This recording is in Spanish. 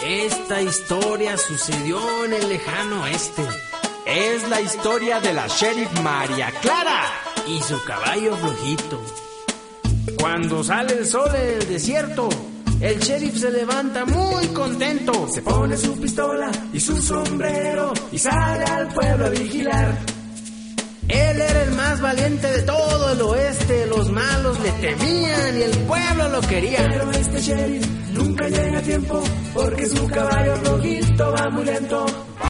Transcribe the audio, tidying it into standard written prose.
Esta historia sucedió en el lejano oeste. Es la historia de la Sheriff María Clara y su caballo flojito. Cuando sale el sol en el desierto, el sheriff se levanta muy contento. Se pone su pistola y su sombrero y sale al pueblo a vigilar. Él era el más valiente de todo el oeste. Los malos le temían y el pueblo lo quería. Pero este sheriff nunca llega a tiempo porque su caballo flojito va muy lento.